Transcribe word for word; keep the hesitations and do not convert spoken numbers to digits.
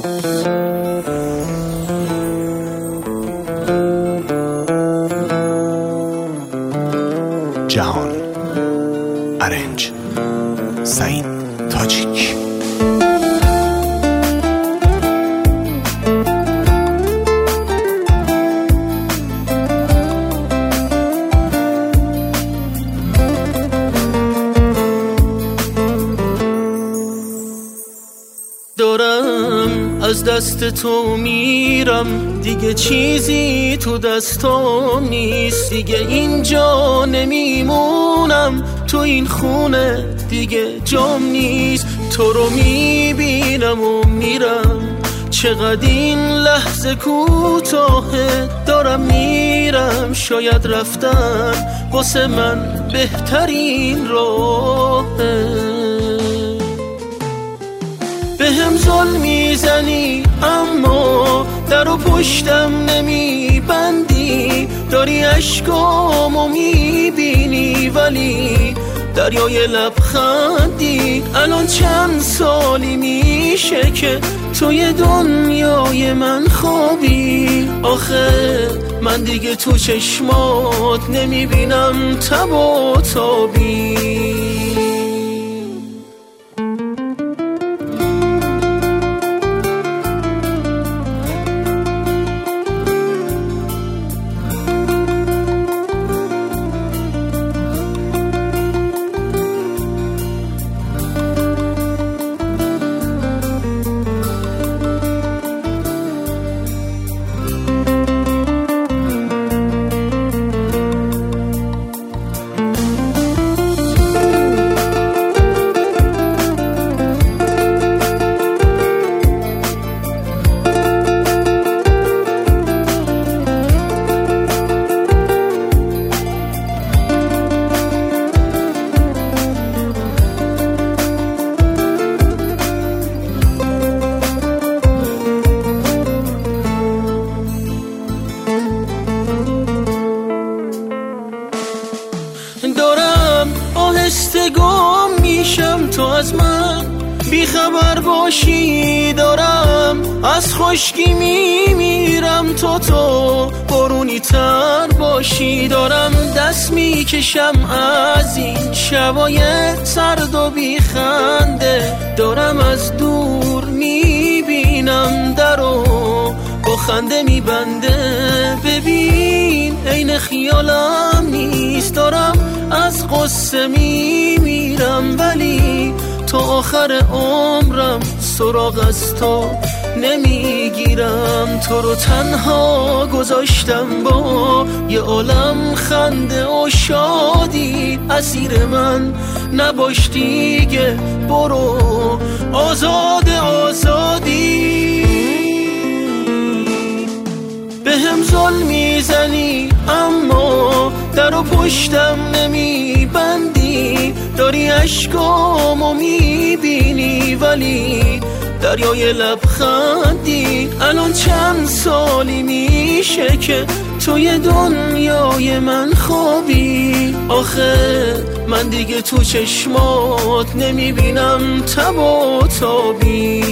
جهان. ارنج سعید تاجیک. دارم از دست تو میرم، دیگه چیزی تو دستام نیست، دیگه اینجا نمیمونم، تو این خونه دیگه جام نیست. تو رو میبینم و میرم، چقدر این لحظه کوتاهه، دارم میرم، شاید رفتن واسه من بهترین راهه. به هم ظلم میزنی اما در و پشتم نمیبندی، داری اشکامو میبینی ولی دریای لبخندی. الان چند سالی میشه که توی دنیای من خوابی، آخه من دیگه تو چشمات نمیبینم تب و تابی. دارم آهسته گم میشم، تو از من بیخبر باشی، دارم از خشکی میمیرم، تو تو بارونی تر باشی. دارم دست میکشم از این شبای سرد و بیخنده، دارم از دور میبینم درو با خنده میبنده. ببین عین خیالم نیست، دارم از قصه میمیرم ولی تا آخر عمرم سراغ از تو نمیگیرم. تو رو تنها گذاشتم با یه عالم خنده و شادی، اسیر من نباش دیگه، برو آزاد آزادی. به هم ظلم میزنی اما در و پشتم نمیبندی، داری اشکامو میبینی ولی دریای لبخندی. الان چند سالی میشه که توی دنیای من خوابی، آخه من دیگه تو چشمات نمیبینم تب و تابی.